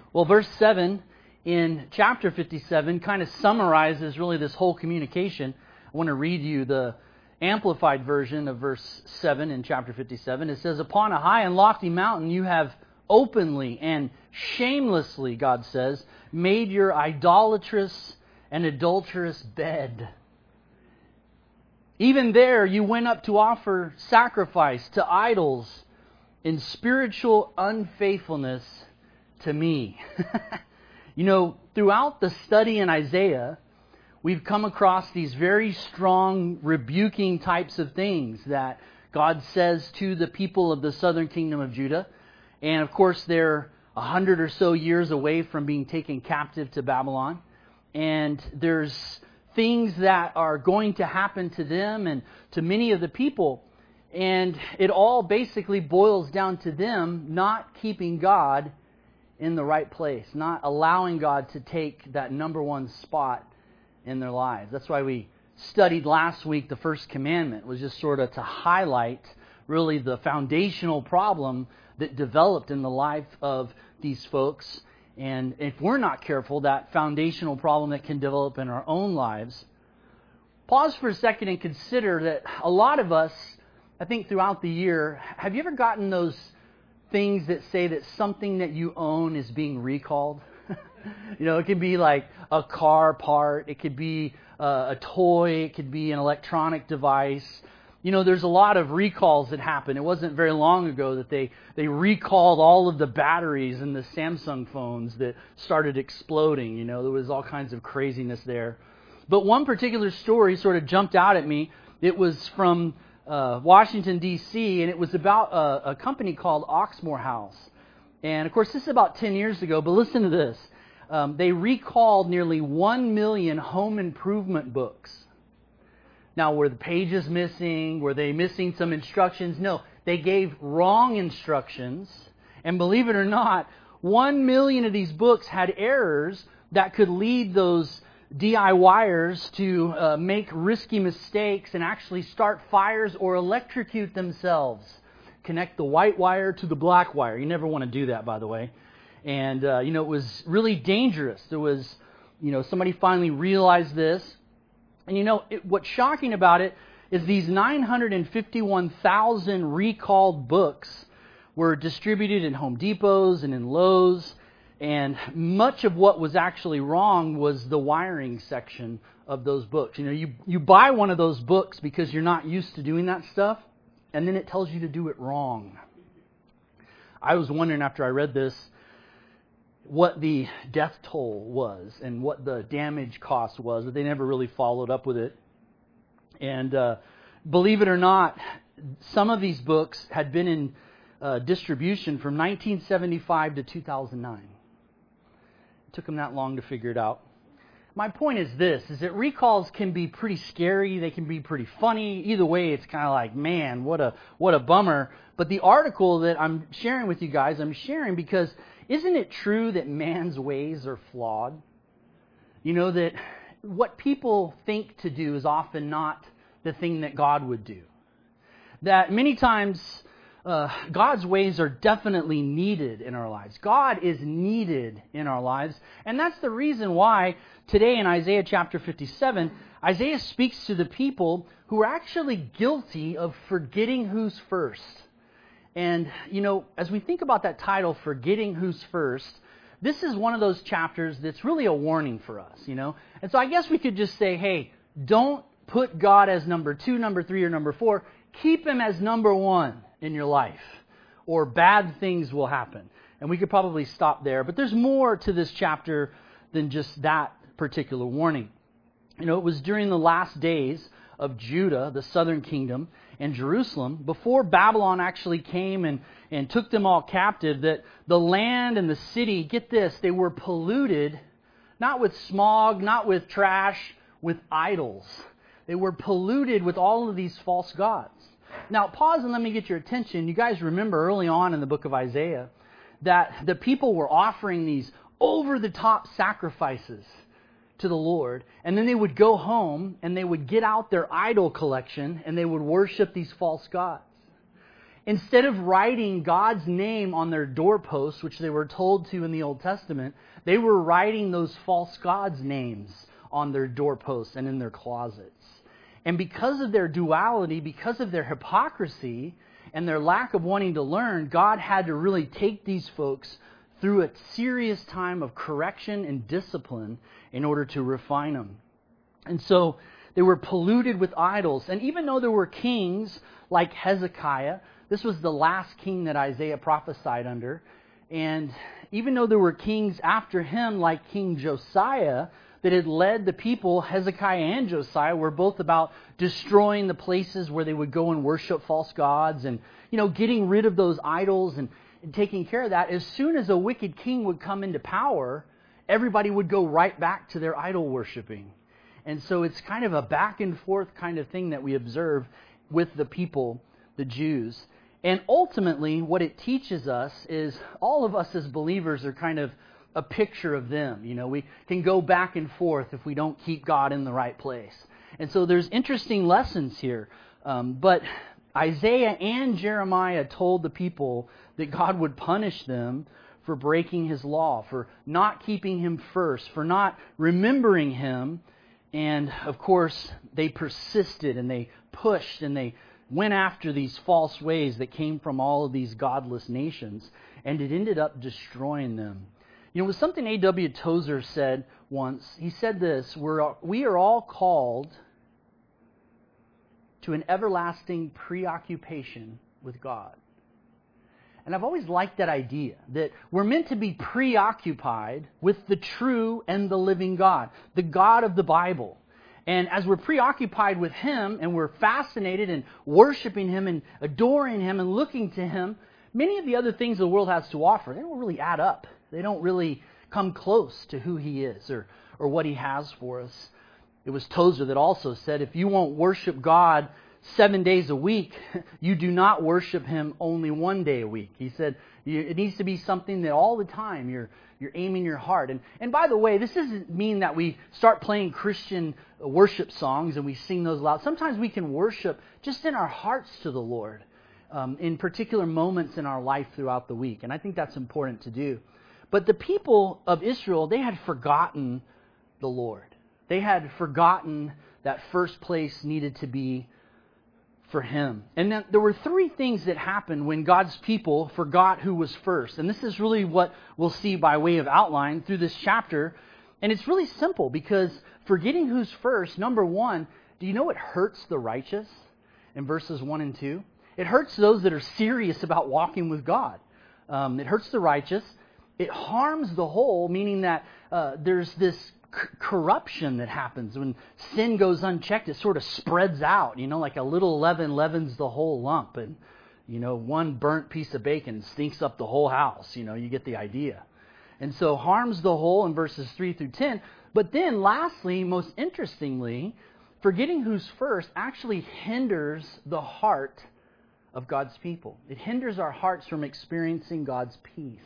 Well, verse 7 in chapter 57 kind of summarizes really this whole communication. I want to read you the amplified version of verse 7 in chapter 57. It says, "Upon a high and lofty mountain you have openly and shamelessly," God says, "made your idolatrous and adulterous bed. Even there you went up to offer sacrifice to idols in spiritual unfaithfulness to me." Throughout the study in Isaiah, we've come across these very strong rebuking types of things that God says to the people of the southern kingdom of Judah. And of course, they're 100 or so years away from being taken captive to Babylon. And there's things that are going to happen to them and to many of the people. And it all basically boils down to them not keeping God in the right place, not allowing God to take that number one spot in their lives. That's why we studied last week the first commandment, was just sort of to highlight really the foundational problem that developed in the life of these folks. And if we're not careful, that foundational problem that can develop in our own lives. Pause for a second and consider that a lot of us, I think throughout the year, have you ever gotten those things that say that something that you own is being recalled? It could be like a car part, it could be a toy, it could be an electronic device. There's a lot of recalls that happen. It wasn't very long ago that they recalled all of the batteries in the Samsung phones that started exploding. There was all kinds of craziness there. But one particular story sort of jumped out at me. It was from Washington, D.C., and it was about a company called Oxmoor House. And, of course, this is about 10 years ago, but listen to this. They recalled nearly 1 million home improvement books. Now, were the pages missing? Were they missing some instructions? No, they gave wrong instructions. And believe it or not, 1 million of these books had errors that could lead those DIYers to make risky mistakes and actually start fires or electrocute themselves. Connect the white wire to the black wire. You never want to do that, by the way. And, it was really dangerous. There was, somebody finally realized this. And, what's shocking about it is these 951,000 recalled books were distributed in Home Depots and in Lowe's. And much of what was actually wrong was the wiring section of those books. You buy one of those books because you're not used to doing that stuff, and then it tells you to do it wrong. I was wondering after I read this what the death toll was and what the damage cost was, but they never really followed up with it. And believe it or not, some of these books had been in distribution from 1975 to 2009. It took them that long to figure it out. My point is this, is that recalls can be pretty scary, they can be pretty funny. Either way, it's kind of like, man, what a bummer. But the article that I'm sharing with you guys, I'm sharing because isn't it true that man's ways are flawed? That what people think to do is often not the thing that God would do. That many times God's ways are definitely needed in our lives. God is needed in our lives. And that's the reason why today in Isaiah chapter 57, Isaiah speaks to the people who are actually guilty of forgetting who's first. And, as we think about that title, Forgetting Who's First, this is one of those chapters that's really a warning for us, And so I guess we could just say, hey, don't put God as number 2, number 3, or number 4. Keep Him as number 1 in your life, or bad things will happen. And we could probably stop there. But there's more to this chapter than just that particular warning. It was during the last days of Judah, the southern kingdom, and Jerusalem, before Babylon actually came and took them all captive, that the land and the city, get this, they were polluted, not with smog, not with trash, with idols. They were polluted with all of these false gods. Now, pause and let me get your attention. You guys remember early on in the book of Isaiah that the people were offering these over-the-top sacrifices to the Lord, and then they would go home and they would get out their idol collection and they would worship these false gods. instead of writing God's name on their doorposts, which they were told to in the Old Testament, they were writing those false gods' names on their doorposts and in their closets. And because of their duality, because of their hypocrisy and their lack of wanting to learn, God had to really take these folks through a serious time of correction and discipline in order to refine them. And so they were polluted with idols. And even though there were kings like Hezekiah, this was the last king that Isaiah prophesied under, and even though there were kings after him like King Josiah that had led the people, Hezekiah and Josiah were both about destroying the places where they would go and worship false gods and, getting rid of those idols and taking care of that. As soon as a wicked king would come into power, everybody would go right back to their idol worshiping. And so it's kind of a back and forth kind of thing that we observe with the people, the Jews. And ultimately, what it teaches us is all of us as believers are kind of a picture of them. We can go back and forth if we don't keep God in the right place. And so there's interesting lessons here. But Isaiah and Jeremiah told the people that God would punish them for breaking His law, for not keeping Him first, for not remembering Him. And, of course, they persisted and they pushed and they went after these false ways that came from all of these godless nations. And it ended up destroying them. It was something A.W. Tozer said once. He said this, we are all called to an everlasting preoccupation with God. And I've always liked that idea, that we're meant to be preoccupied with the true and the living God, the God of the Bible. And as we're preoccupied with Him and we're fascinated and worshiping Him and adoring Him and looking to Him, many of the other things the world has to offer, they don't really add up. They don't really come close to who He is or what He has for us. It was Tozer that also said, if you won't worship God 7 days a week, you do not worship Him only 1 day a week. He said it needs to be something that all the time you're aiming your heart. And by the way, this doesn't mean that we start playing Christian worship songs and we sing those loud. Sometimes we can worship just in our hearts to the Lord in particular moments in our life throughout the week. And I think that's important to do. But the people of Israel, they had forgotten the Lord. They had forgotten that first place needed to be for Him. And then there were three things that happened when God's people forgot who was first. And this is really what we'll see by way of outline through this chapter. And it's really simple because forgetting who's first, number one, do you know it hurts the righteous in verses 1 and 2? It hurts those that are serious about walking with God. It hurts the righteous. It harms the whole, meaning that there's this corruption that happens when sin goes unchecked. It sort of spreads out, like a little leaven leavens the whole lump. And, one burnt piece of bacon stinks up the whole house. You get the idea. And so harms the whole in verses 3 through 10. But then lastly, most interestingly, forgetting who's first actually hinders the heart of God's people. It hinders our hearts from experiencing God's peace.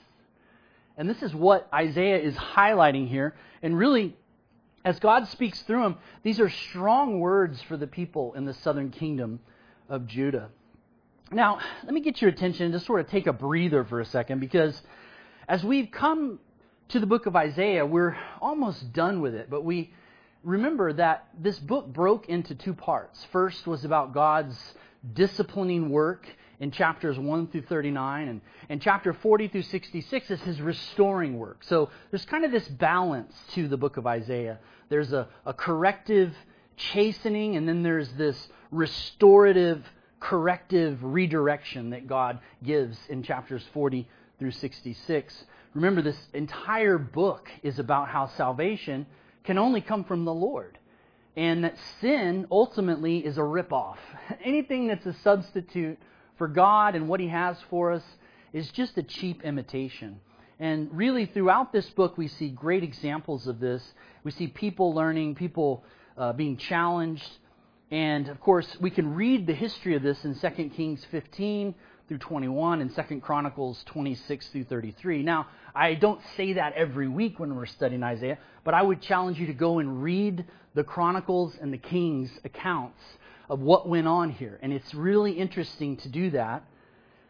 And this is what Isaiah is highlighting here. And really, as God speaks through him, these are strong words for the people in the southern kingdom of Judah. Now, let me get your attention and just sort of take a breather for a second, because as we've come to the book of Isaiah, we're almost done with it. But we remember that this book broke into two parts. First was about God's disciplining work in chapters 1 through 39, and chapter 40 through 66 is His restoring work. So there's kind of this balance to the book of Isaiah. There's a corrective chastening, and then there's this restorative, corrective redirection that God gives in chapters 40 through 66. Remember, this entire book is about how salvation can only come from the Lord, and that sin ultimately is a ripoff. Anything that's a substitute for God and what He has for us is just a cheap imitation. And really throughout this book we see great examples of this. We see people learning, people being challenged. And of course we can read the history of this in 2 Kings 15 through 21 and 2 Chronicles 26 through 33. Now, I don't say that every week when we're studying Isaiah, but I would challenge you to go and read the Chronicles and the Kings accounts of what went on here. And it's really interesting to do that.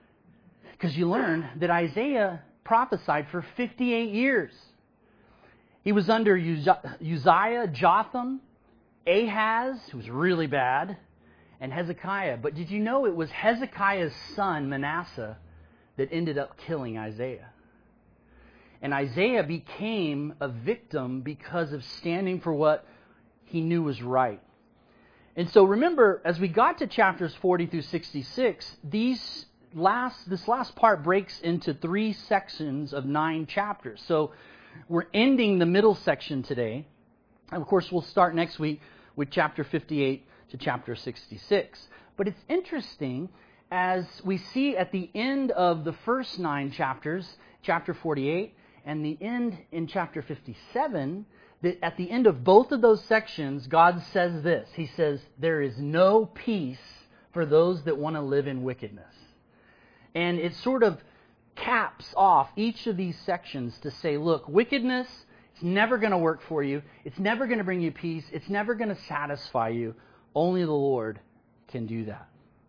Because you learn that Isaiah prophesied for 58 years. He was under Uzziah, Jotham, Ahaz, who was really bad, and Hezekiah. But did you know it was Hezekiah's son, Manasseh, that ended up killing Isaiah? And Isaiah became a victim because of standing for what he knew was right. And so remember, as we got to chapters 40 through 66, this last part breaks into 3 sections of 9 chapters. So we're ending the middle section today. And of course, we'll start next week with chapter 58 to chapter 66. But it's interesting, as we see at the end of the first 9 chapters, chapter 48, and the end in chapter 57, that at the end of both of those sections, God says this. He says, there is no peace for those that want to live in wickedness. And it sort of caps off each of these sections to say, look, wickedness, it's never going to work for you. It's never going to bring you peace. It's never going to satisfy you. Only the Lord can do that.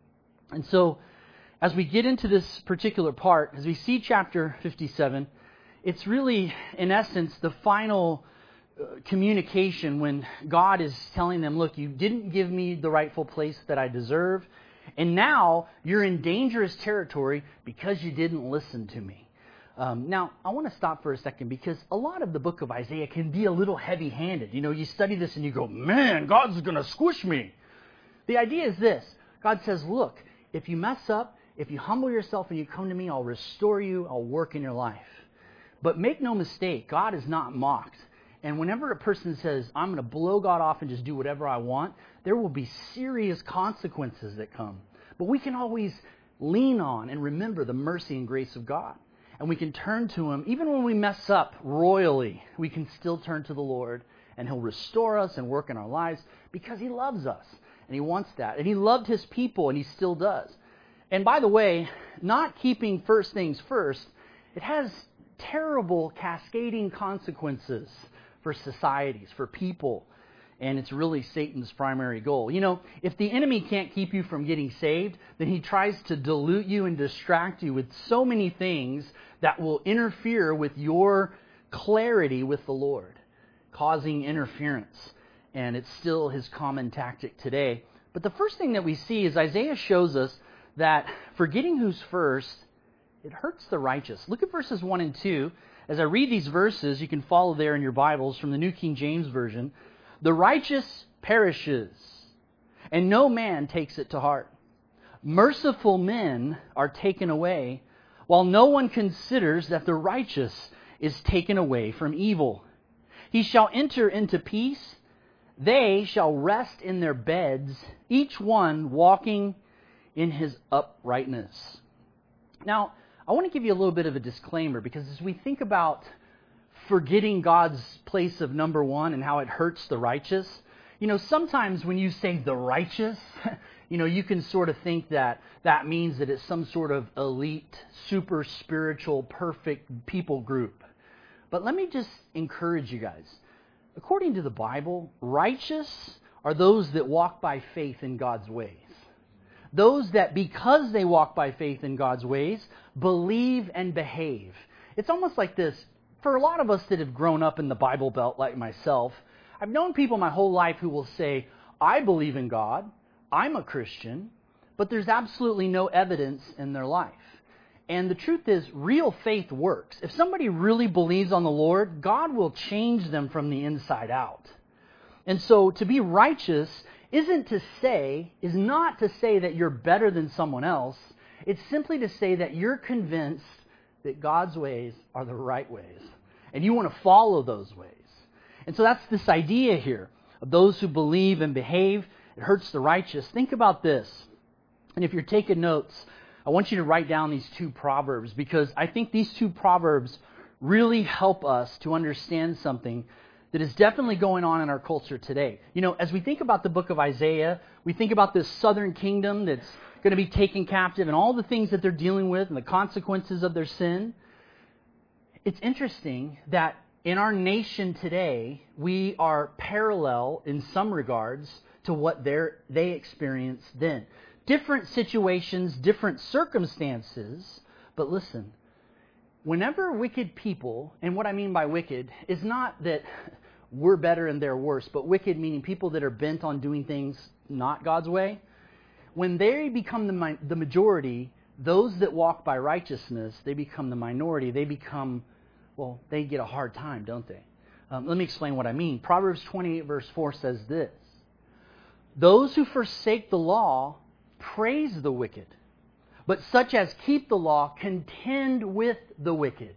And so, as we get into this particular part, as we see chapter 57, it's really, in essence, the final communication when God is telling them, look, you didn't give me the rightful place that I deserve, and now you're in dangerous territory because you didn't listen to me. Now, I want to stop for a second because a lot of the book of Isaiah can be a little heavy-handed. You know, you study this and you go, man, God's going to squish me. The idea is this. God says, look, if you mess up, if you humble yourself and you come to me, I'll restore you, I'll work in your life. But make no mistake, God is not mocked. And whenever a person says, I'm going to blow God off and just do whatever I want, there will be serious consequences that come. But we can always lean on and remember the mercy and grace of God. And we can turn to Him. Even when we mess up royally, we can still turn to the Lord. And He'll restore us and work in our lives because He loves us. And He wants that. And He loved His people, and He still does. And by the way, not keeping first things first, it has terrible cascading consequences for societies, for people, and it's really Satan's primary goal. You know, if the enemy can't keep you from getting saved, then he tries to dilute you and distract you with so many things that will interfere with your clarity with the Lord, causing interference, and it's still his common tactic today. But the first thing that we see is Isaiah shows us that forgetting who's first, it hurts the righteous. Look at verses 1 and 2. As I read these verses, you can follow there in your Bibles from the New King James Version. The righteous perishes, and no man takes it to heart. Merciful men are taken away, while no one considers that the righteous is taken away from evil. He shall enter into peace. They shall rest in their beds, each one walking in his uprightness. Now, I want to give you a little bit of a disclaimer, because as we think about forgetting God's place of number one and how it hurts the righteous, you know, sometimes when you say the righteous, you know, you can sort of think that that means that it's some sort of elite, super spiritual, perfect people group. But let me just encourage you guys. According to the Bible, righteous are those that walk by faith in God's ways. Those that, because they walk by faith in God's ways, believe and behave. It's almost like this. For a lot of us that have grown up in the Bible Belt like myself, I've known people my whole life who will say, I believe in God, I'm a Christian, but there's absolutely no evidence in their life. And the truth is, real faith works. If somebody really believes on the Lord, God will change them from the inside out. And so to be righteous is not to say that you're better than someone else. It's simply to say that you're convinced that God's ways are the right ways. And you want to follow those ways. And so that's this idea here of those who believe and behave. It hurts the righteous. Think about this. And if you're taking notes, I want you to write down these 2 proverbs, because I think these 2 proverbs really help us to understand something that is definitely going on in our culture today. You know, as we think about the book of Isaiah, we think about this southern kingdom that's going to be taken captive and all the things that they're dealing with and the consequences of their sin. It's interesting that in our nation today, we are parallel in some regards to what they experienced then. Different situations, different circumstances, But listen, whenever wicked people, and what I mean by wicked is not that we're better and they're worse, but wicked meaning people that are bent on doing things not God's way, when they become the majority, those that walk by righteousness, they become the minority. They get a hard time, don't they? Let me explain what I mean. Proverbs 28 verse 4 says this: "Those who forsake the law praise the wicked, but such as keep the law contend with the wicked."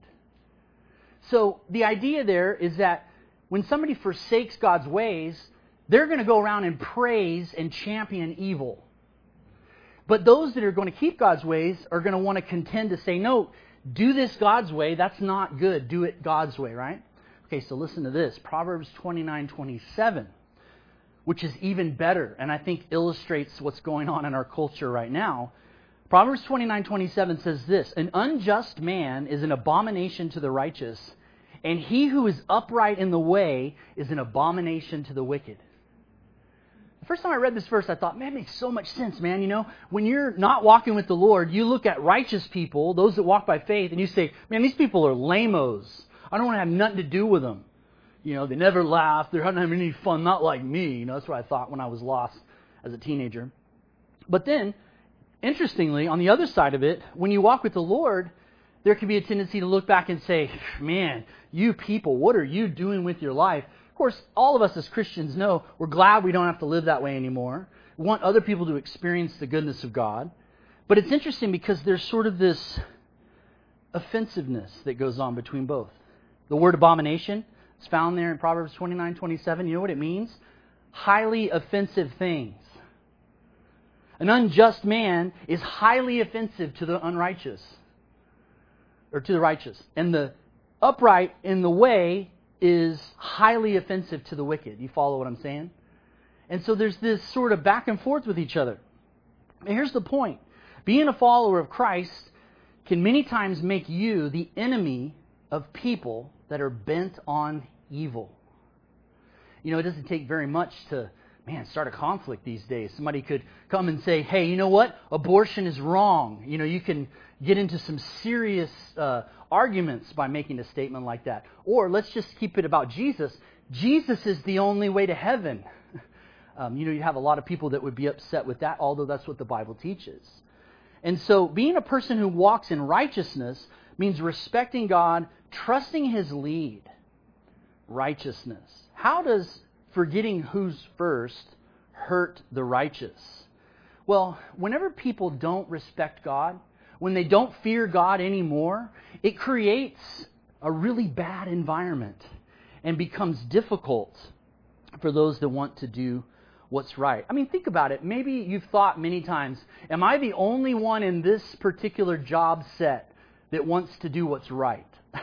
So the idea there is that when somebody forsakes God's ways, they're going to go around and praise and champion evil. But those that are going to keep God's ways are going to want to contend to say, no, do this God's way. That's not good. Do it God's way, right? Okay, so listen to this. Proverbs 29:27, which is even better, and I think illustrates what's going on in our culture right now. Proverbs 29:27 says this: "An unjust man is an abomination to the righteous, and he who is upright in the way is an abomination to the wicked." The first time I read this verse, I thought, man, it makes so much sense, man. You know, when you're not walking with the Lord, you look at righteous people, those that walk by faith, and you say, man, these people are lame-os. I don't want to have nothing to do with them. You know, they never laugh. They're not having any fun, not like me. You know, that's what I thought when I was lost as a teenager. But then, interestingly, on the other side of it, when you walk with the Lord, there can be a tendency to look back and say, man, you people, what are you doing with your life? Of course, all of us as Christians know we're glad we don't have to live that way anymore. We want other people to experience the goodness of God. But it's interesting because there's sort of this offensiveness that goes on between both. The word abomination is found there in Proverbs 29:27. You know what it means? Highly offensive things. An unjust man is highly offensive to the unrighteous, or to the righteous. And the upright in the way is highly offensive to the wicked. You follow what I'm saying? And so there's this sort of back and forth with each other. And here's the point. Being a follower of Christ can many times make you the enemy of people that are bent on evil. You know, it doesn't take very much to, start a conflict these days. Somebody could come and say, hey, you know what? Abortion is wrong. You know, you can get into some serious arguments by making a statement like that. Or let's just keep it about Jesus. Jesus is the only way to heaven. You have a lot of people that would be upset with that, although that's what the Bible teaches. And so being a person who walks in righteousness means respecting God, trusting His lead. Righteousness. How does forgetting who's first hurt the righteous? Well, whenever people don't respect God, when they don't fear God anymore, it creates a really bad environment and becomes difficult for those that want to do what's right. I mean, think about it. Maybe you've thought many times, am I the only one in this particular job set that wants to do what's right?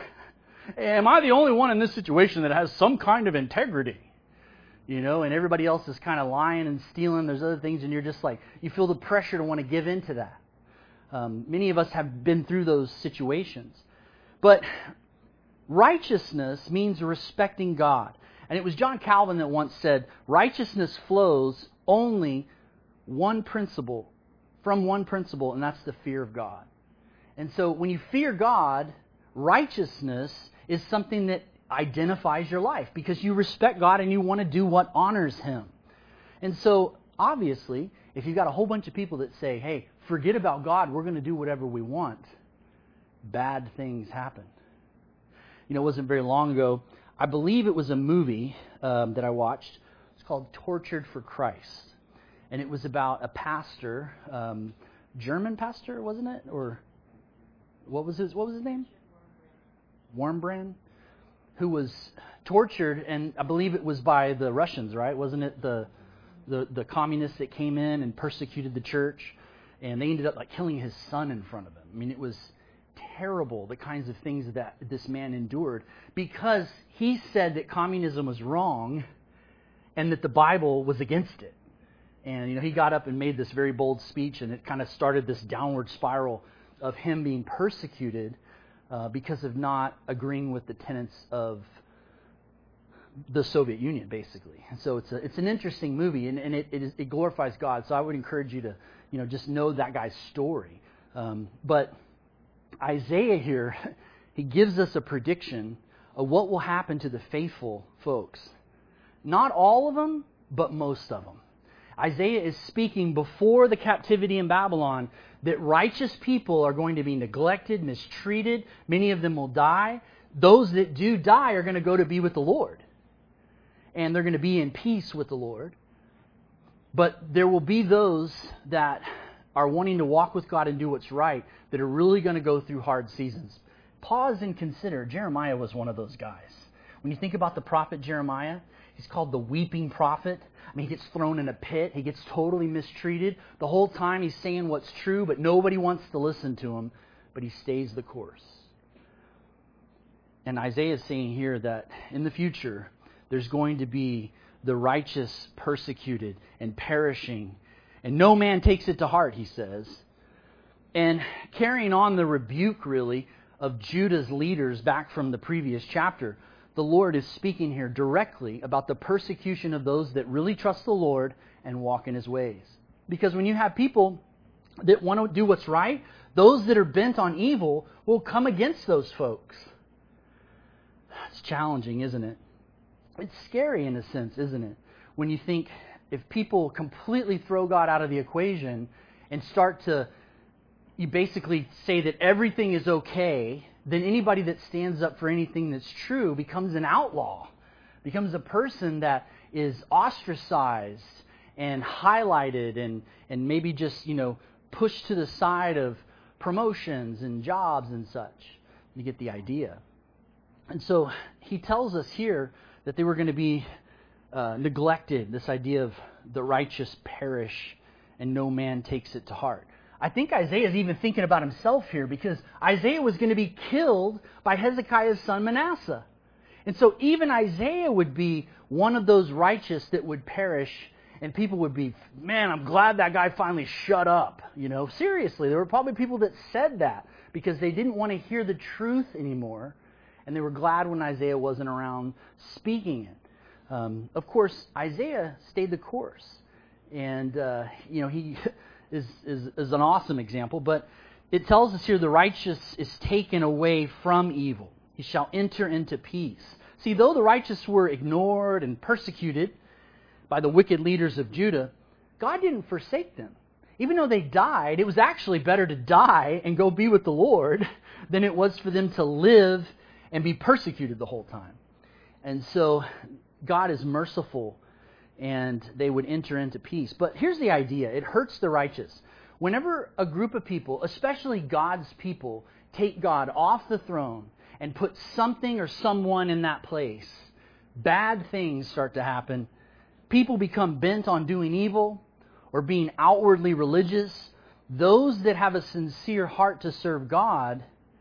Am I the only one in this situation that has some kind of integrity? You know, and everybody else is kind of lying and stealing. There's other things, and you're just like, you feel the pressure to want to give in to that. Many of us have been through those situations. But righteousness means respecting God. And it was John Calvin that once said, righteousness flows only from one principle, and that's the fear of God. And so when you fear God, righteousness is something that identifies your life because you respect God and you want to do what honors Him. And so, obviously, if you've got a whole bunch of people that say, hey, forget about God, we're going to do whatever we want, bad things happen. You know, it wasn't very long ago, I believe it was a movie that I watched. It's called Tortured for Christ. And it was about a pastor, German pastor, wasn't it? Or what was his name? Wurmbrand, who was tortured, and I believe it was by the Russians, right? Wasn't it the communists that came in and persecuted the church, and they ended up like killing his son in front of him. I mean, it was terrible, the kinds of things that this man endured, because he said that communism was wrong and that the Bible was against it. And, you know, he got up and made this very bold speech, and it kind of started this downward spiral of him being persecuted because of not agreeing with the tenets of the Soviet Union, basically. And so it's an interesting movie, and it glorifies God. So I would encourage you to, just know that guy's story. But Isaiah here, he gives us a prediction of what will happen to the faithful folks. Not all of them, but most of them. Isaiah is speaking before the captivity in Babylon that righteous people are going to be neglected, mistreated. Many of them will die. Those that do die are going to go to be with the Lord. And they're going to be in peace with the Lord. But there will be those that are wanting to walk with God and do what's right that are really going to go through hard seasons. Pause and consider, Jeremiah was one of those guys. When you think about the prophet Jeremiah, he's called the weeping prophet. I mean, he gets thrown in a pit. He gets totally mistreated. The whole time he's saying what's true, but nobody wants to listen to him. But he stays the course. And Isaiah is saying here that in the future, there's going to be the righteous persecuted and perishing. And no man takes it to heart, he says. And carrying on the rebuke, really, of Judah's leaders back from the previous chapter, the Lord is speaking here directly about the persecution of those that really trust the Lord and walk in His ways. Because when you have people that want to do what's right, those that are bent on evil will come against those folks. It's challenging, isn't it? It's scary in a sense, isn't it? When you think if people completely throw God out of the equation and you basically say that everything is okay, then anybody that stands up for anything that's true becomes an outlaw, becomes a person that is ostracized and highlighted and maybe just, pushed to the side of promotions and jobs and such. You get the idea. And so he tells us here that they were going to be neglected, this idea of the righteous perish and no man takes it to heart. I think Isaiah is even thinking about himself here because Isaiah was going to be killed by Hezekiah's son Manasseh. And so even Isaiah would be one of those righteous that would perish and people would be, man, I'm glad that guy finally shut up. Seriously, there were probably people that said that because they didn't want to hear the truth anymore. And they were glad when Isaiah wasn't around speaking it. Of course, Isaiah stayed the course. And, he is an awesome example. But it tells us here the righteous is taken away from evil. He shall enter into peace. See, though the righteous were ignored and persecuted by the wicked leaders of Judah, God didn't forsake them. Even though they died, it was actually better to die and go be with the Lord than it was for them to live and be persecuted the whole time. And so God is merciful and they would enter into peace. But here's the idea. It hurts the righteous. Whenever a group of people, especially God's people, take God off the throne and put something or someone in that place, bad things start to happen. People become bent on doing evil or being outwardly religious. Those that have a sincere heart to serve God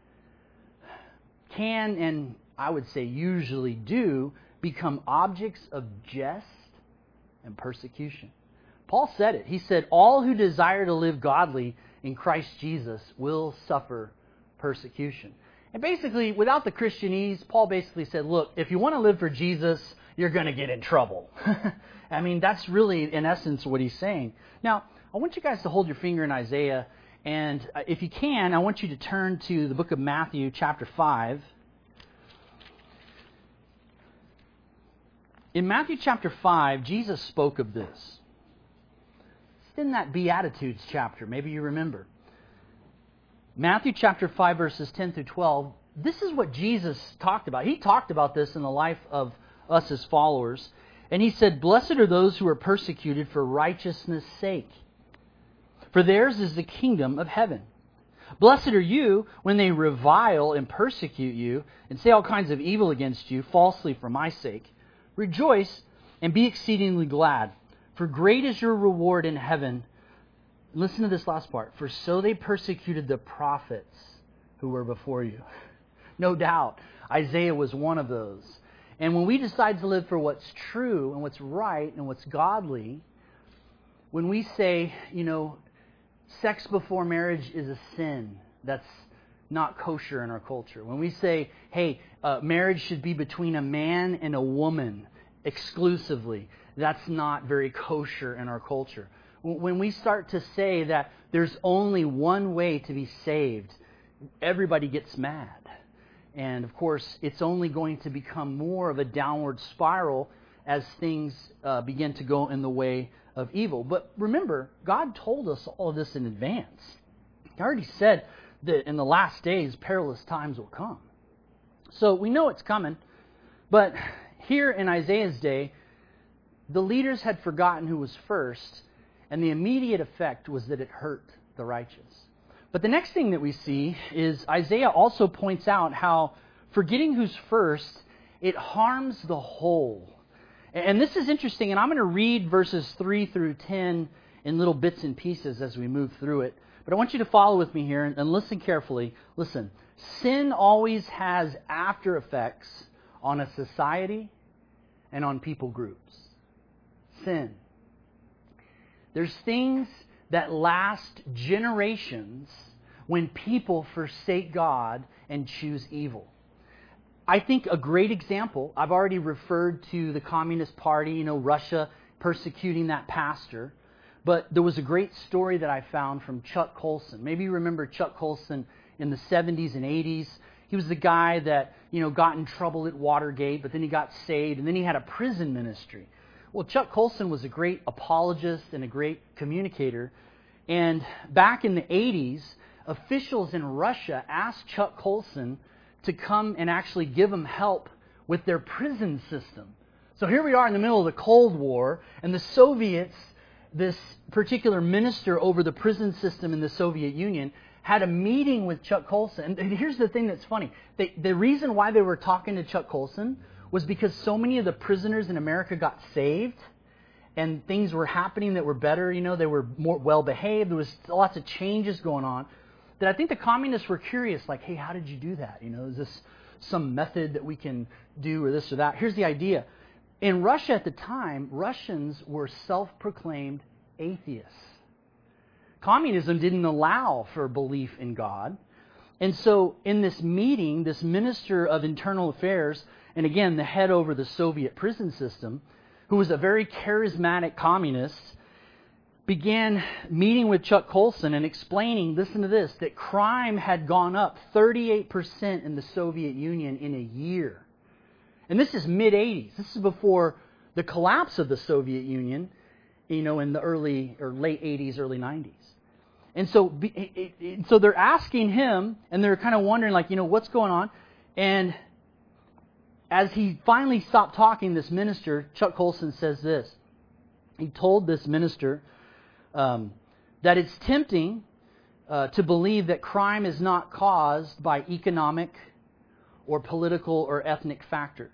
can, and I would say usually do, become objects of jest and persecution. Paul said it. He said, all who desire to live godly in Christ Jesus will suffer persecution. And basically, without the Christianese, Paul basically said, look, if you want to live for Jesus, you're going to get in trouble. I mean, that's really, in essence, what he's saying. Now, I want you guys to hold your finger in Isaiah, and if you can, I want you to turn to the book of Matthew, chapter 5. In Matthew chapter 5, Jesus spoke of this. It's in that Beatitudes chapter. Maybe you remember. Matthew chapter 5, verses 10 through 12. This is what Jesus talked about. He talked about this in the life of us as followers. And he said, blessed are those who are persecuted for righteousness' sake, for theirs is the kingdom of heaven. Blessed are you when they revile and persecute you and say all kinds of evil against you falsely for my sake. Rejoice and be exceedingly glad, for great is your reward in heaven. Listen to this last part. For so they persecuted the prophets who were before you. No doubt, Isaiah was one of those. And when we decide to live for what's true and what's right and what's godly, when we say, sex before marriage is a sin, that's not kosher in our culture. When we say, hey, marriage should be between a man and a woman exclusively, that's not very kosher in our culture. When we start to say that there's only one way to be saved, everybody gets mad. And of course, it's only going to become more of a downward spiral as things begin to go in the way of evil. But remember, God told us all of this in advance. He already said that in the last days, perilous times will come. So we know it's coming. But here in Isaiah's day, the leaders had forgotten who was first, and the immediate effect was that it hurt the righteous. But the next thing that we see is Isaiah also points out how forgetting who's first, it harms the whole. And this is interesting, and I'm going to read verses 3 through 10 in little bits and pieces as we move through it. But I want you to follow with me here and listen carefully. Listen, sin always has after effects on a society and on people groups. Sin. There's things that last generations when people forsake God and choose evil. I think a great example, I've already referred to the Communist Party, Russia persecuting that pastor. But there was a great story that I found from Chuck Colson. Maybe you remember Chuck Colson in the 70s and 80s. He was the guy that, got in trouble at Watergate, but then he got saved, and then he had a prison ministry. Well, Chuck Colson was a great apologist and a great communicator. And back in the 80s, officials in Russia asked Chuck Colson to come and actually give them help with their prison system. So here we are in the middle of the Cold War, and the Soviets, this particular minister over the prison system in the Soviet Union, had a meeting with Chuck Colson. And here's the thing that's funny. The reason why they were talking to Chuck Colson was because so many of the prisoners in America got saved and things were happening that were better. They were more well-behaved. There was lots of changes going on that I think the communists were curious, like, hey, how did you do that? Is this some method that we can do or this or that? Here's the idea. In Russia at the time, Russians were self-proclaimed atheists. Communism didn't allow for belief in God. And so in this meeting, this minister of internal affairs, and again, the head over the Soviet prison system, who was a very charismatic communist, began meeting with Chuck Colson and explaining, listen to this, that crime had gone up 38% in the Soviet Union in a year. And this is mid-'80s. This is before the collapse of the Soviet Union, in the early or late 80s, early 90s. And so they're asking him, and they're kind of wondering, what's going on? And as he finally stopped talking, this minister, Chuck Colson, says this. He told this minister that it's tempting to believe that crime is not caused by economic or political or ethnic factors.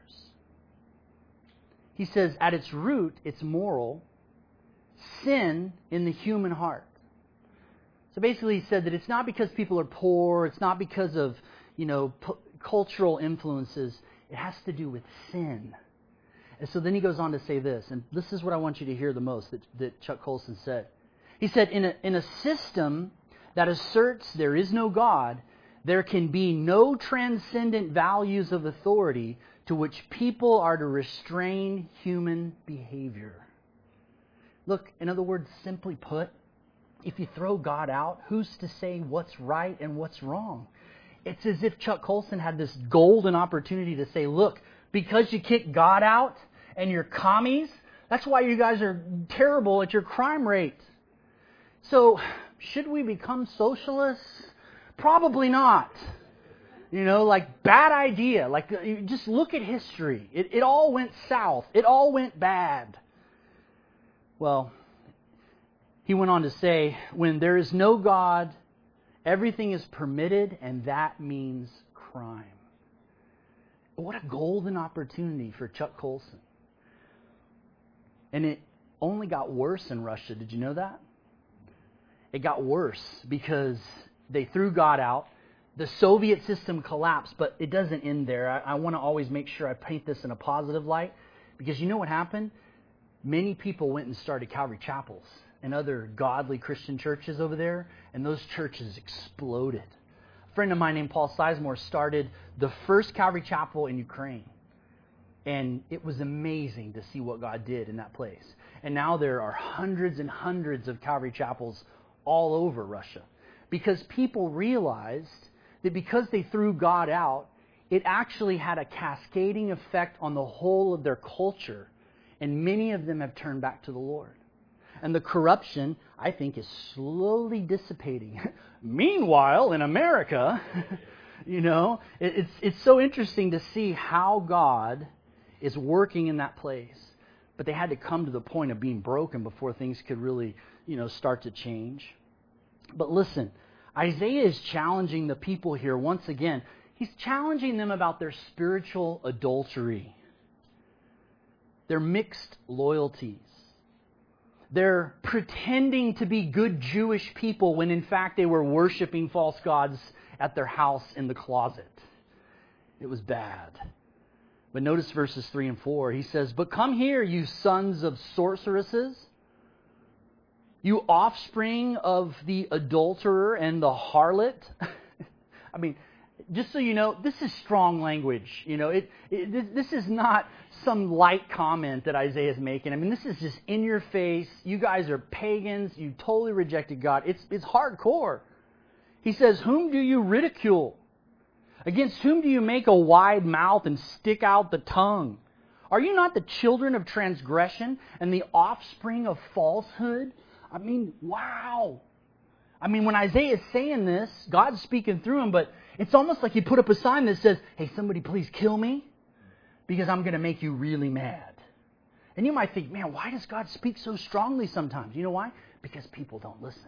He says, at its root, it's moral, sin in the human heart. So basically he said that it's not because people are poor, it's not because of, cultural influences. It has to do with sin. And so then he goes on to say this, and this is what I want you to hear the most that Chuck Colson said. He said, in a system that asserts there is no God, there can be no transcendent values of authority to which people are to restrain human behavior. Look, in other words, simply put, if you throw God out, who's to say what's right and what's wrong? It's as if Chuck Colson had this golden opportunity to say, look, because you kick God out and you're commies, that's why you guys are terrible at your crime rate. So, should we become socialists? Probably not. Bad idea. Just look at history. It all went south. It all went bad. Well, he went on to say, when there is no God, everything is permitted, and that means crime. What a golden opportunity for Chuck Colson. And it only got worse in Russia. Did you know that? It got worse because they threw God out. The Soviet system collapsed, but it doesn't end there. I want to always make sure I paint this in a positive light, because you know what happened? Many people went and started Calvary Chapels and other godly Christian churches over there, and those churches exploded. A friend of mine named Paul Sizemore started the first Calvary Chapel in Ukraine, and it was amazing to see what God did in that place. And now there are hundreds and hundreds of Calvary Chapels all over Russia, because people realized that because they threw God out, it actually had a cascading effect on the whole of their culture. And many of them have turned back to the Lord. And the corruption, I think, is slowly dissipating. Meanwhile, in America, it's so interesting to see how God is working in that place. But they had to come to the point of being broken before things could really, start to change. But listen, Isaiah is challenging the people here once again. He's challenging them about their spiritual adultery, their mixed loyalties. They're pretending to be good Jewish people when in fact they were worshiping false gods at their house in the closet. It was bad. But notice verses 3 and 4. He says, "But come here, you sons of sorceresses, you offspring of the adulterer and the harlot." I mean, just so you know, this is strong language. This is not some light comment that Isaiah is making. I mean, this is just in your face. You guys are pagans. You totally rejected God. It's hardcore. He says, "Whom do you ridicule? Against whom do you make a wide mouth and stick out the tongue? Are you not the children of transgression and the offspring of falsehood?" I mean, wow. I mean, when Isaiah is saying this, God's speaking through him, but it's almost like he put up a sign that says, "Hey, somebody please kill me because I'm going to make you really mad." And you might think, man, why does God speak so strongly sometimes? You know why? Because people don't listen.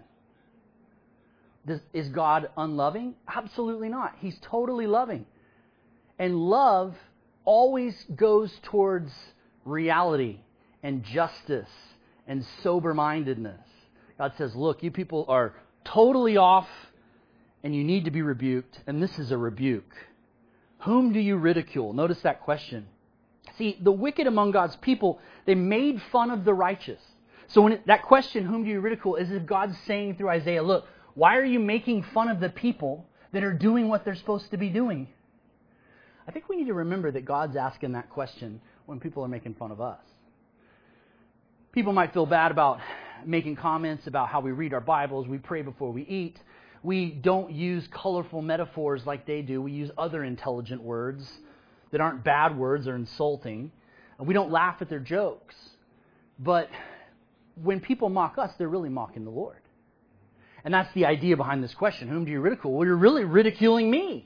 Is God unloving? Absolutely not. He's totally loving. And love always goes towards reality and justice and sober-mindedness. God says, look, you people are totally off and you need to be rebuked. And this is a rebuke. Whom do you ridicule? Notice that question. See, the wicked among God's people, they made fun of the righteous. So when that question, whom do you ridicule, is if God's saying through Isaiah, look, why are you making fun of the people that are doing what they're supposed to be doing? I think we need to remember that God's asking that question when people are making fun of us. People might feel bad about making comments about how we read our Bibles, we pray before we eat. We don't use colorful metaphors like they do. We use other intelligent words that aren't bad words or insulting. And we don't laugh at their jokes. But when people mock us, they're really mocking the Lord. And that's the idea behind this question. Whom do you ridicule? Well, you're really ridiculing me.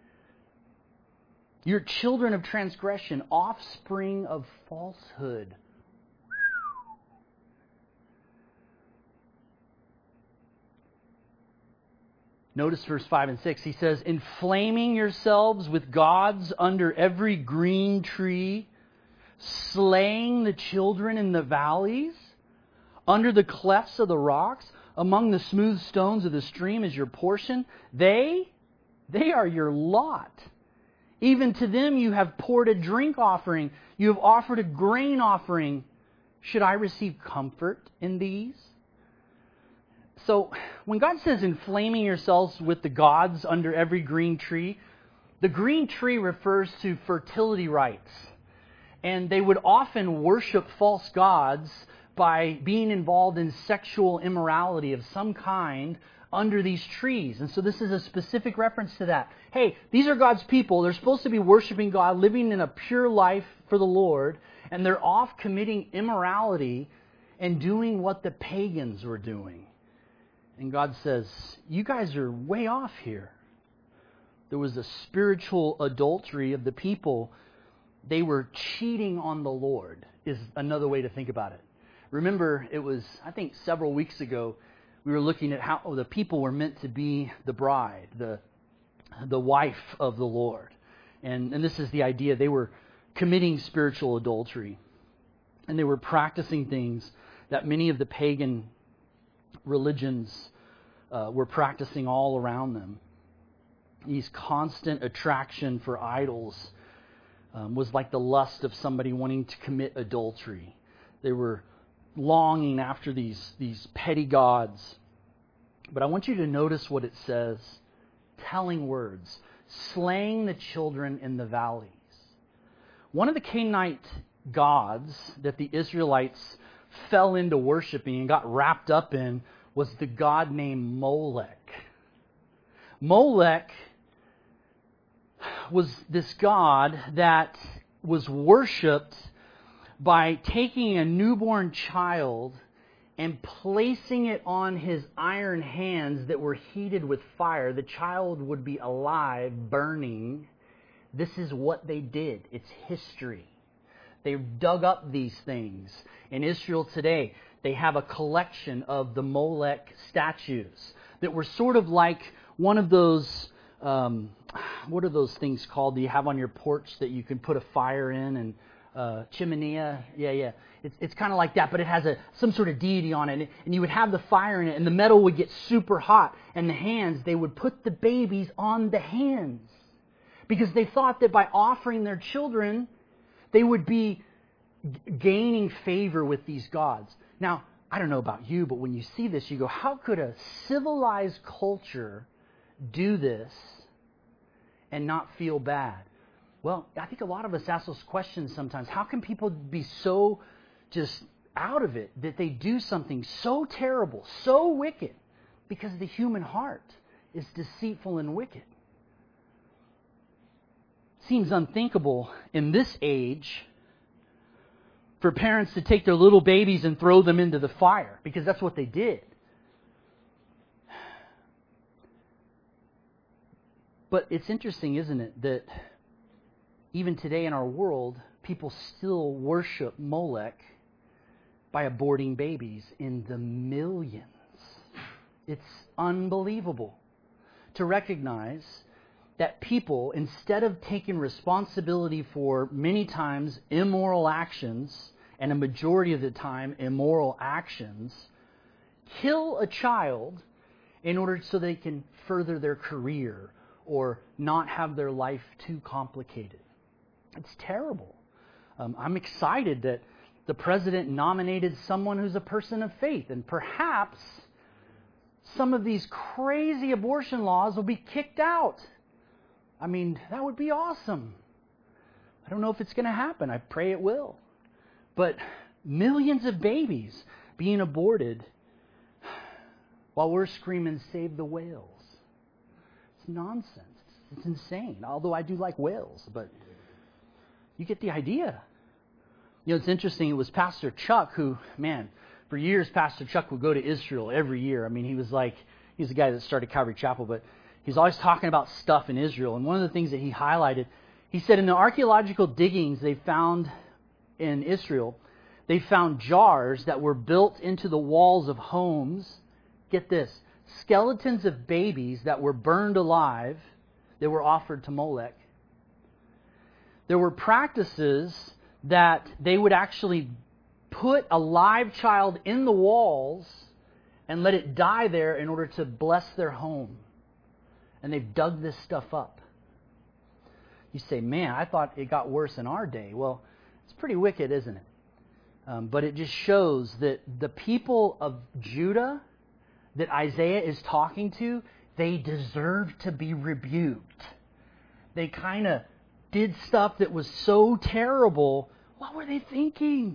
You're children of transgression, offspring of falsehood. Notice verse 5 and 6. He says, "Inflaming yourselves with gods under every green tree, slaying the children in the valleys, under the clefts of the rocks, among the smooth stones of the stream is your portion. They are your lot. Even to them you have poured a drink offering. You have offered a grain offering. Should I receive comfort in these?" So when God says inflaming yourselves with the gods under every green tree, the green tree refers to fertility rites. And they would often worship false gods by being involved in sexual immorality of some kind under these trees. And so this is a specific reference to that. Hey, these are God's people. They're supposed to be worshiping God, living in a pure life for the Lord, and they're off committing immorality and doing what the pagans were doing. And God says, you guys are way off here. There was a spiritual adultery of the people. They were cheating on the Lord, is another way to think about it. Remember, it was, I think, several weeks ago, we were looking at how the people were meant to be the bride, the wife of the Lord. And this is the idea. They were committing spiritual adultery. And they were practicing things that many of the pagan religions were practicing all around them. These constant attraction for idols was like the lust of somebody wanting to commit adultery. They were longing after these petty gods. But I want you to notice what it says. Telling words. Slaying the children in the valleys. One of the Canaanite gods that the Israelites fell into worshiping and got wrapped up in was the god named Molech. Molech was this god that was worshipped by taking a newborn child and placing it on his iron hands that were heated with fire. The child would be alive, burning. This is what they did. It's history. They've dug up these things. In Israel today, they have a collection of the Molech statues that were sort of like one of those, what are those things called that you have on your porch that you can put a fire in and chimenea? Yeah. It's kind of like that, but it has some sort of deity on it. And you would have the fire in it, and the metal would get super hot. And the hands, they would put the babies on the hands because they thought that by offering their children, they would be gaining favor with these gods. Now, I don't know about you, but when you see this, you go, how could a civilized culture do this and not feel bad? Well, I think a lot of us ask those questions sometimes. How can people be so just out of it that they do something so terrible, so wicked? Because the human heart is deceitful and wicked. Seems unthinkable in this age for parents to take their little babies and throw them into the fire, because that's what they did. But it's interesting, isn't it, that even today in our world, people still worship Molech by aborting babies in the millions. It's unbelievable to recognize that people, instead of taking responsibility for many times immoral actions, and a majority of the time immoral actions, kill a child in order so they can further their career or not have their life too complicated. It's terrible. I'm excited that the president nominated someone who's a person of faith, and perhaps some of these crazy abortion laws will be kicked out. I mean, that would be awesome. I don't know if it's going to happen. I pray it will. But millions of babies being aborted while we're screaming, save the whales. It's nonsense. It's insane. Although I do like whales, but you get the idea. You know, it's interesting. It was Pastor Chuck who, for years, Pastor Chuck would go to Israel every year. I mean, he's the guy that started Calvary Chapel, but he's always talking about stuff in Israel. And one of the things that he highlighted, he said in the archaeological diggings they found in Israel, they found jars that were built into the walls of homes. Get this, skeletons of babies that were burned alive that were offered to Molech. There were practices that they would actually put a live child in the walls and let it die there in order to bless their home. And they've dug this stuff up. You say, man, I thought it got worse in our day. Well, it's pretty wicked, isn't it? But it just shows that the people of Judah that Isaiah is talking to, they deserve to be rebuked. They kind of did stuff that was so terrible. What were they thinking?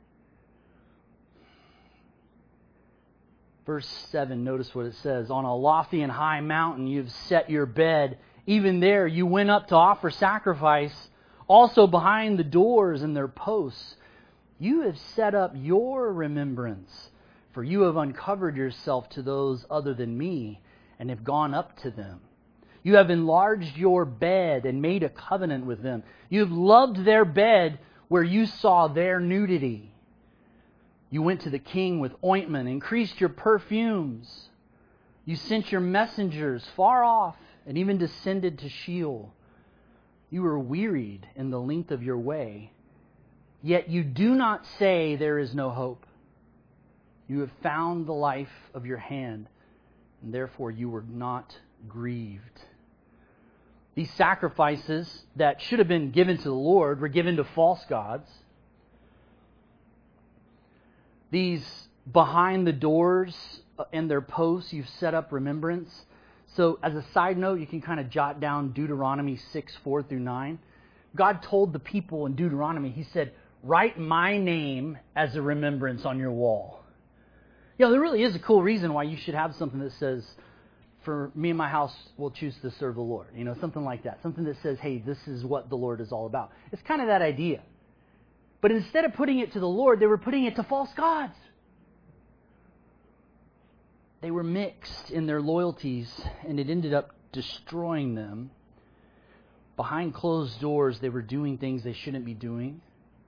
Verse 7, notice what it says. On a lofty and high mountain you've set your bed. Even there you went up to offer sacrifice. Also behind the doors and their posts you have set up your remembrance. For you have uncovered yourself to those other than me and have gone up to them. You have enlarged your bed and made a covenant with them. You have loved their bed where you saw their nudity. You went to the king with ointment, increased your perfumes. You sent your messengers far off and even descended to Sheol. You were wearied in the length of your way. Yet you do not say there is no hope. You have found the life of your hand, and therefore you were not grieved. These sacrifices that should have been given to the Lord were given to false gods. These behind the doors and their posts, you've set up remembrance. So as a side note, you can kind of jot down Deuteronomy 6, 4 through 9. God told the people in Deuteronomy, He said, write my name as a remembrance on your wall. You know, there really is a cool reason why you should have something that says, for me and my house, we'll choose to serve the Lord. You know, something like that. Something that says, hey, this is what the Lord is all about. It's kind of that idea. But instead of putting it to the Lord, they were putting it to false gods. They were mixed in their loyalties, and it ended up destroying them. Behind closed doors, they were doing things they shouldn't be doing.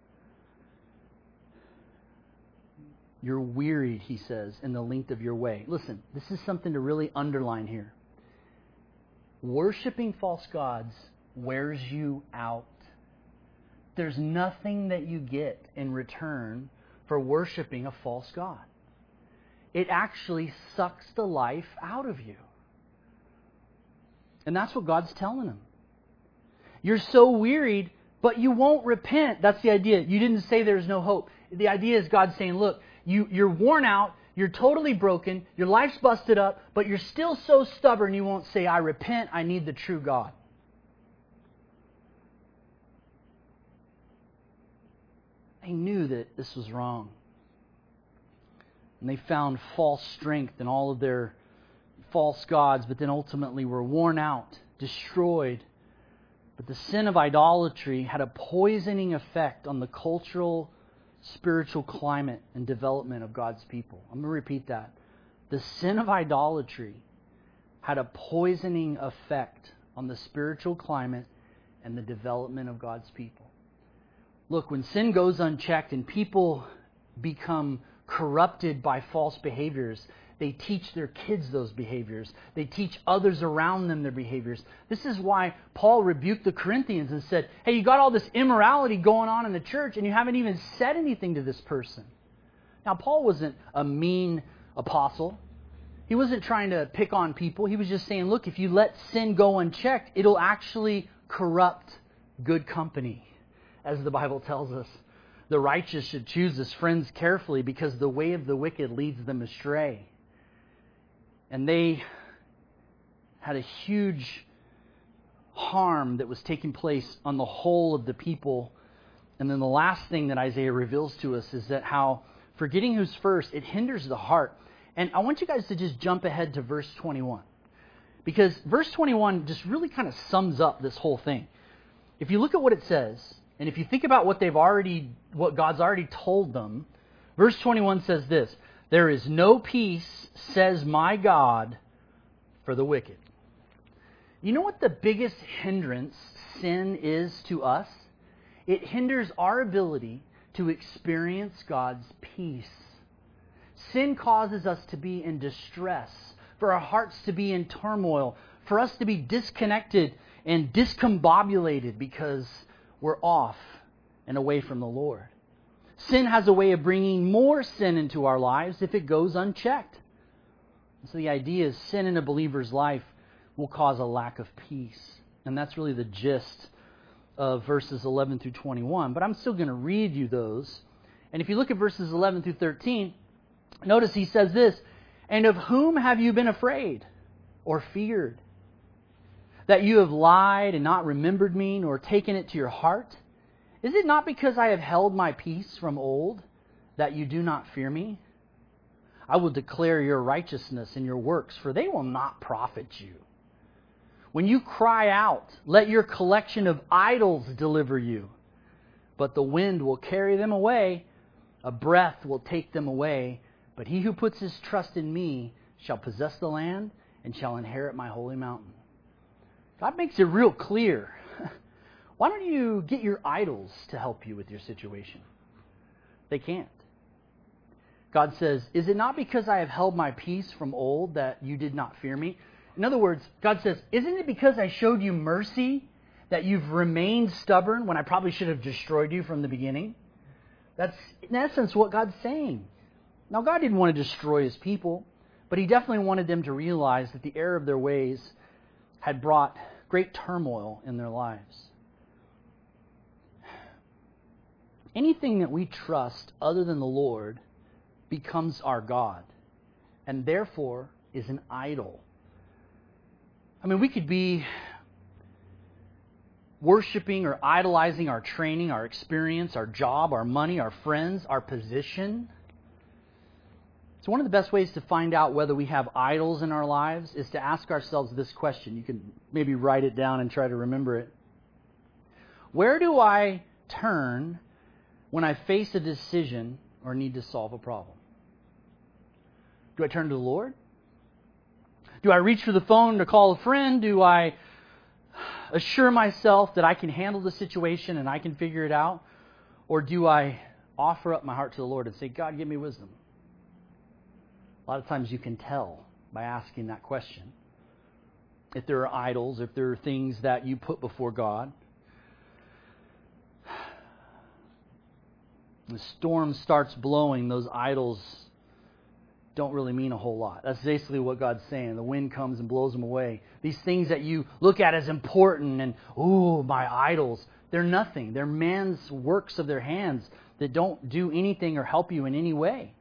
You're wearied, he says, in the length of your way. Listen, this is something to really underline here. Worshipping false gods wears you out. There's nothing that you get in return for worshiping a false god. It actually sucks the life out of you. And that's what God's telling them. You're so wearied, but you won't repent. That's the idea. You didn't say there's no hope. The idea is God saying, look, you're worn out, you're totally broken, your life's busted up, but you're still so stubborn you won't say, I repent, I need the true God. They knew that this was wrong. And they found false strength in all of their false gods, but then ultimately were worn out, destroyed. But the sin of idolatry had a poisoning effect on the cultural, spiritual climate and development of God's people. I'm going to repeat that. The sin of idolatry had a poisoning effect on the spiritual climate and the development of God's people. Look, when sin goes unchecked and people become corrupted by false behaviors, they teach their kids those behaviors. They teach others around them their behaviors. This is why Paul rebuked the Corinthians and said, hey, you got all this immorality going on in the church and you haven't even said anything to this person. Now, Paul wasn't a mean apostle. He wasn't trying to pick on people. He was just saying, look, if you let sin go unchecked, it'll actually corrupt good company, as the Bible tells us. The righteous should choose his friends carefully because the way of the wicked leads them astray. And they had a huge harm that was taking place on the whole of the people. And then the last thing that Isaiah reveals to us is that how forgetting who's first, it hinders the heart. And I want you guys to just jump ahead to verse 21. Because verse 21 just really kind of sums up this whole thing. If you look at what it says, and if you think about what God's already told them, verse 21 says this, there is no peace, says my God, for the wicked. You know what the biggest hindrance sin is to us? It hinders our ability to experience God's peace. Sin causes us to be in distress, for our hearts to be in turmoil, for us to be disconnected and discombobulated because we're off and away from the Lord. Sin has a way of bringing more sin into our lives if it goes unchecked. So the idea is sin in a believer's life will cause a lack of peace. And that's really the gist of verses 11 through 21. But I'm still going to read you those. And if you look at verses 11 through 13, notice he says this, and of whom have you been afraid or feared? That you have lied and not remembered me, nor taken it to your heart? Is it not because I have held my peace from old that you do not fear me? I will declare your righteousness and your works, for they will not profit you. When you cry out, let your collection of idols deliver you. But the wind will carry them away, a breath will take them away. But he who puts his trust in me shall possess the land and shall inherit my holy mountain. God makes it real clear. Why don't you get your idols to help you with your situation? They can't. God says, is it not because I have held my peace from old that you did not fear me? In other words, God says, isn't it because I showed you mercy that you've remained stubborn when I probably should have destroyed you from the beginning? That's in essence what God's saying. Now, God didn't want to destroy his people, but he definitely wanted them to realize that the error of their ways had brought great turmoil in their lives. Anything that we trust other than the Lord becomes our God, and therefore is an idol. I mean, we could be worshiping or idolizing our training, our experience, our job, our money, our friends, our position. So one of the best ways to find out whether we have idols in our lives is to ask ourselves this question. You can maybe write it down and try to remember it. Where do I turn when I face a decision or need to solve a problem? Do I turn to the Lord? Do I reach for the phone to call a friend? Do I assure myself that I can handle the situation and I can figure it out? Or do I offer up my heart to the Lord and say, God, give me wisdom? A lot of times you can tell by asking that question. If there are idols, if there are things that you put before God. The storm starts blowing, those idols don't really mean a whole lot. That's basically what God's saying. The wind comes and blows them away. These things that you look at as important and, ooh, my idols, they're nothing. They're man's works of their hands that don't do anything or help you in any way.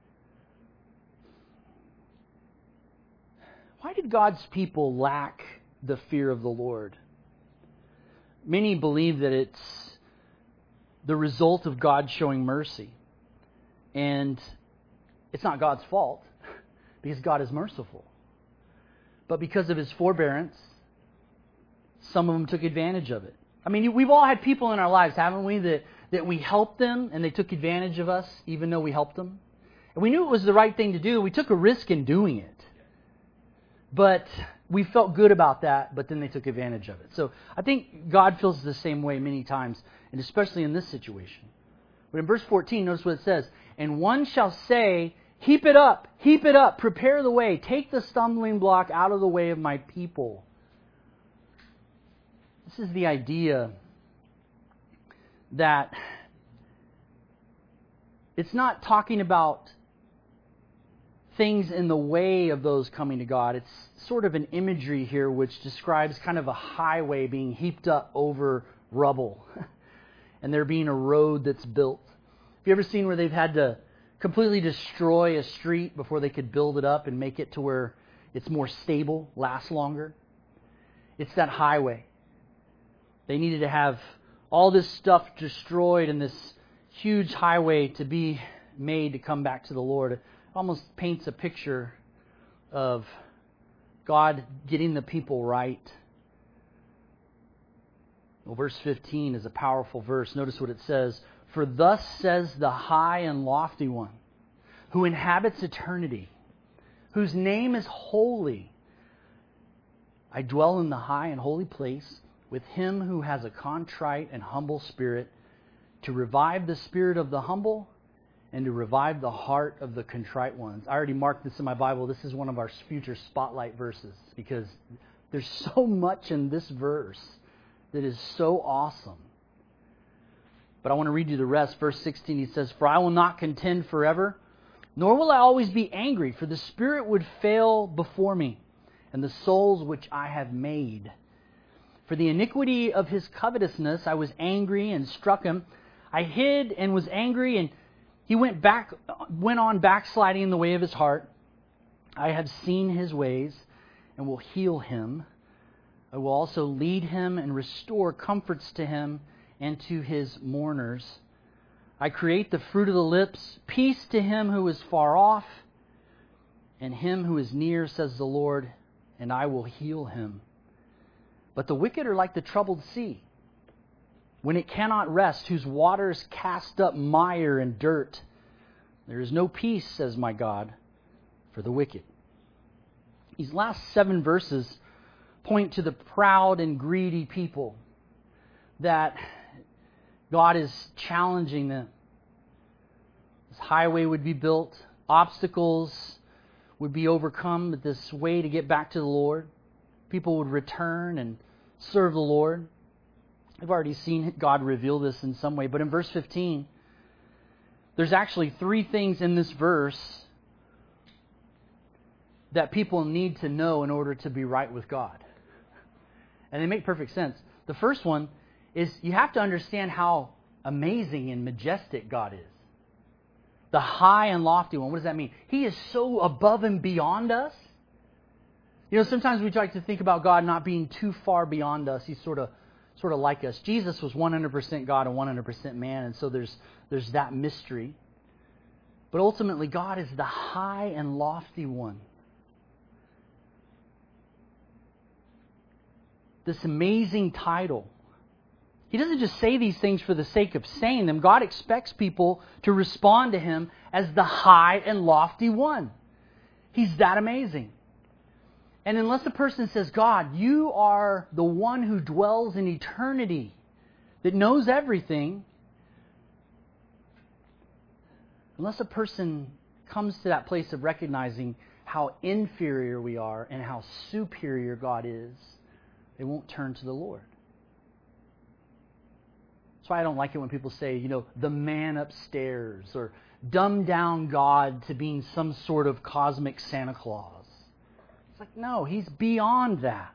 Why did God's people lack the fear of the Lord? Many believe that it's the result of God showing mercy. And it's not God's fault, because God is merciful. But because of His forbearance, some of them took advantage of it. I mean, we've all had people in our lives, haven't we, that we helped them and they took advantage of us even though we helped them. And we knew it was the right thing to do. We took a risk in doing it. But we felt good about that, but then they took advantage of it. So I think God feels the same way many times, and especially in this situation. But in verse 14, notice what it says. And one shall say, heap it up, prepare the way, take the stumbling block out of the way of my people. This is the idea that it's not talking about things in the way of those coming to God. It's sort of an imagery here which describes kind of a highway being heaped up over rubble and there being a road that's built. Have you ever seen where they've had to completely destroy a street before they could build it up and make it to where it's more stable, lasts longer? It's that highway. They needed to have all this stuff destroyed and this huge highway to be made to come back to the Lord. It almost paints a picture of God getting the people right. Well, verse 15 is a powerful verse. Notice what it says. For thus says the high and lofty one, who inhabits eternity, whose name is holy. I dwell in the high and holy place with him who has a contrite and humble spirit, to revive the spirit of the humble and to revive the heart of the contrite ones. I already marked this in my Bible. This is one of our future spotlight verses because there's so much in this verse that is so awesome. But I want to read you the rest. Verse 16, he says, For I will not contend forever, nor will I always be angry, for the Spirit would fail before me, and the souls which I have made. For the iniquity of his covetousness I was angry and struck him. I hid and was angry, and he went on backsliding in the way of his heart. I have seen his ways, and will heal him. I will also lead him and restore comforts to him and to his mourners. I create the fruit of the lips, peace to him who is far off, and him who is near, says the Lord, and I will heal him. But the wicked are like the troubled sea, when it cannot rest, whose waters cast up mire and dirt. There is no peace, says my God, for the wicked. These last 7 verses point to the proud and greedy people that God is challenging them. This highway would be built, obstacles would be overcome, but this way to get back to the Lord. People would return and serve the Lord. I've already seen God reveal this in some way, but in verse 15, there's actually 3 things in this verse that people need to know in order to be right with God. And they make perfect sense. The first one is you have to understand how amazing and majestic God is. The high and lofty one, what does that mean? He is so above and beyond us. You know, sometimes we like to think about God not being too far beyond us. He's sort of like us. Jesus was 100% God and 100% man, and so there's that mystery. But ultimately, God is the high and lofty one. This amazing title. He doesn't just say these things for the sake of saying them. God expects people to respond to Him as the high and lofty one. He's that amazing. And unless a person says, God, you are the one who dwells in eternity, that knows everything, unless a person comes to that place of recognizing how inferior we are and how superior God is, they won't turn to the Lord. That's why I don't like it when people say, the man upstairs, or dumb down God to being some sort of cosmic Santa Claus. It's like, no, He's beyond that.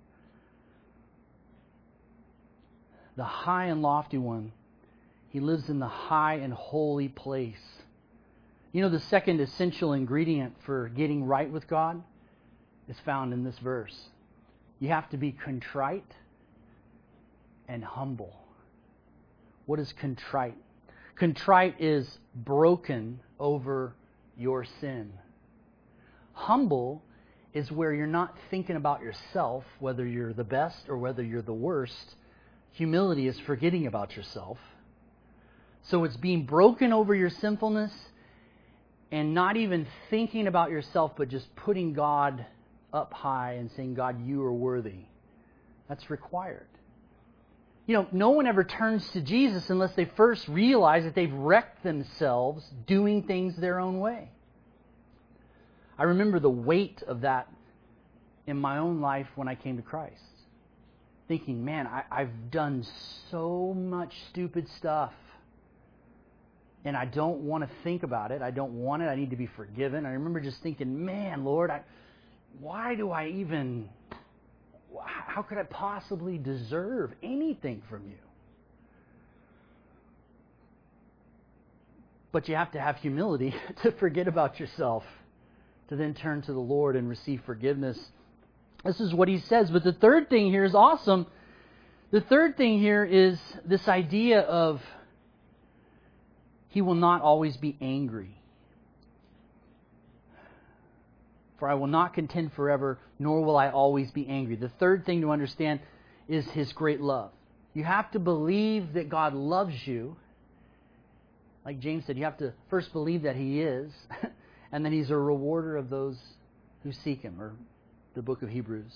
The high and lofty one, He lives in the high and holy place. The second essential ingredient for getting right with God is found in this verse. You have to be contrite and humble. What is contrite? Contrite is broken over your sin. Humble is where you're not thinking about yourself, whether you're the best or whether you're the worst. Humility is forgetting about yourself. So it's being broken over your sinfulness and not even thinking about yourself, but just putting God up high and saying, God, you are worthy. That's required. No one ever turns to Jesus unless they first realize that they've wrecked themselves doing things their own way. I remember the weight of that in my own life when I came to Christ. Thinking, man, I've done so much stupid stuff. And I don't want to think about it. I don't want it. I need to be forgiven. I remember just thinking, man, Lord, why do I even... How could I possibly deserve anything from you? But you have to have humility to forget about yourself, to then turn to the Lord and receive forgiveness. This is what He says. But the third thing here is awesome. The third thing here is this idea of He will not always be angry. For I will not contend forever, nor will I always be angry. The third thing to understand is His great love. You have to believe that God loves you. Like James said, you have to first believe that He is, and then He's a rewarder of those who seek Him, or the book of Hebrews.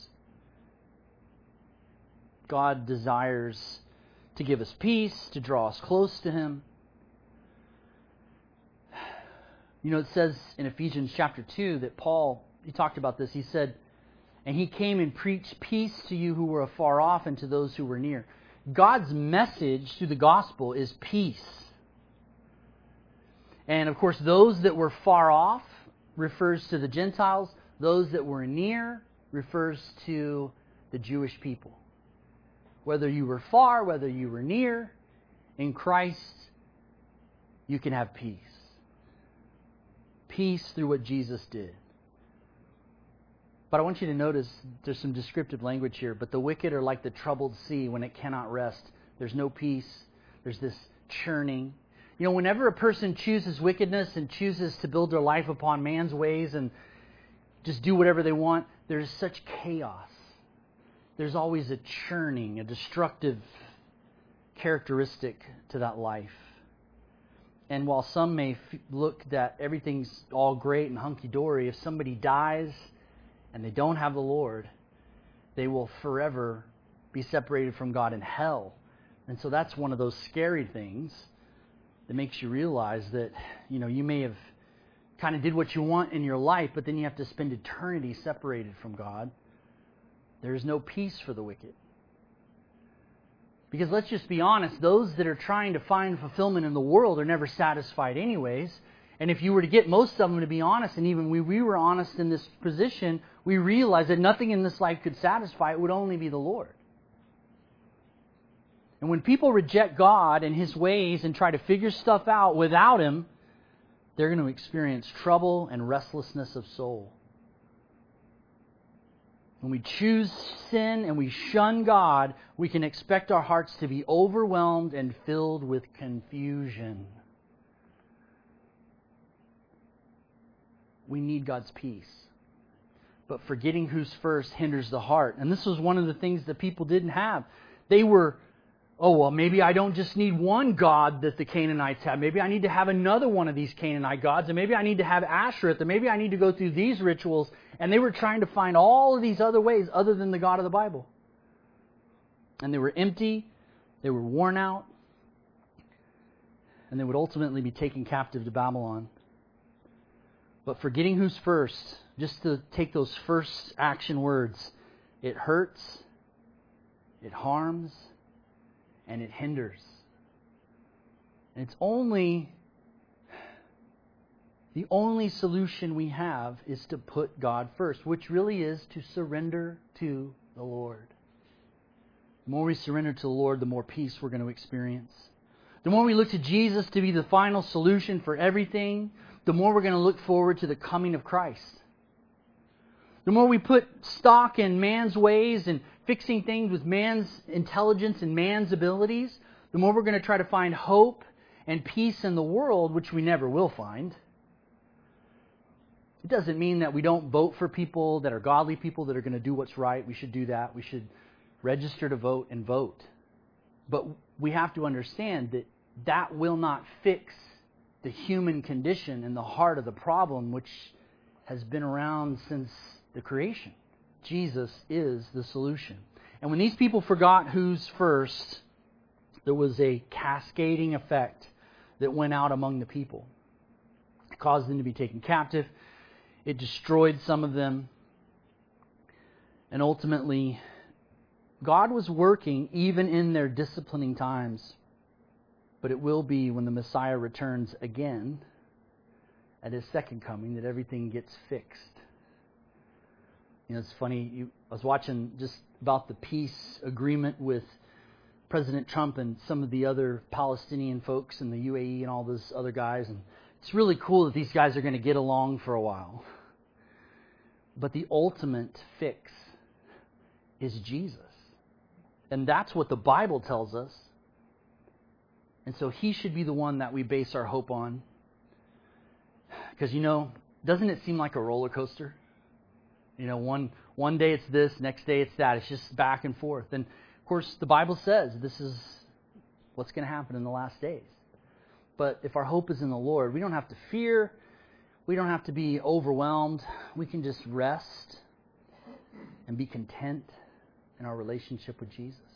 God desires to give us peace, to draw us close to Him. It says in Ephesians chapter 2 that Paul, he talked about this. He said, and He came and preached peace to you who were afar off and to those who were near. God's message through the gospel is peace. And of course, those that were far off refers to the Gentiles. Those that were near refers to the Jewish people. Whether you were far, whether you were near, in Christ, you can have peace. Peace through what Jesus did. But I want you to notice there's some descriptive language here. But the wicked are like the troubled sea when it cannot rest. There's no peace. There's this churning. Whenever a person chooses wickedness and chooses to build their life upon man's ways and just do whatever they want, there's such chaos. There's always a churning, a destructive characteristic to that life. And while some may look that everything's all great and hunky-dory, if somebody dies and they don't have the Lord, they will forever be separated from God in hell. And so that's one of those scary things that makes you realize that, you may have kind of did what you want in your life, but then you have to spend eternity separated from God. There is no peace for the wicked. Because let's just be honest, those that are trying to find fulfillment in the world are never satisfied anyways. And if you were to get most of them to be honest, and even we were honest in this position, we realize that nothing in this life could satisfy. It would only be the Lord. And when people reject God and His ways and try to figure stuff out without Him, they're going to experience trouble and restlessness of soul. When we choose sin and we shun God, we can expect our hearts to be overwhelmed and filled with confusion. we need God's peace. But forgetting who's first hinders the heart. And this was one of the things that people didn't have. They were, oh, well, maybe I don't just need one god that the Canaanites had. Maybe I need to have another one of these Canaanite gods. And maybe I need to have Ashereth. And maybe I need to go through these rituals. And they were trying to find all of these other ways other than the God of the Bible. And they were empty. They were worn out. And they would ultimately be taken captive to Babylon. But forgetting who's first, just to take those first action words, it hurts, it harms, and it hinders. And it's the only solution we have is to put God first, which really is to surrender to the Lord. The more we surrender to the Lord, the more peace we're going to experience. The more we look to Jesus to be the final solution for everything, the more we're going to look forward to the coming of Christ. The more we put stock in man's ways and fixing things with man's intelligence and man's abilities, the more we're going to try to find hope and peace in the world, which we never will find. It doesn't mean that we don't vote for people that are godly people that are going to do what's right. We should do that. We should register to vote and vote. But we have to understand that that will not fix the human condition and the heart of the problem, which has been around since the creation. Jesus is the solution. And when these people forgot who's first, there was a cascading effect that went out among the people. It caused them to be taken captive. It destroyed some of them. And ultimately, God was working even in their disciplining times. But it will be when the Messiah returns again at His second coming that everything gets fixed. You know, it's funny. I was watching just about the peace agreement with President Trump and some of the other Palestinian folks in the UAE and all those other guys. And it's really cool that these guys are going to get along for a while. But the ultimate fix is Jesus. And that's what the Bible tells us. And so He should be the one that we base our hope on. Because, doesn't it seem like a roller coaster? One day it's this, next day it's that. It's just back and forth. And, of course, the Bible says this is what's going to happen in the last days. But if our hope is in the Lord, we don't have to fear. We don't have to be overwhelmed. We can just rest and be content in our relationship with Jesus.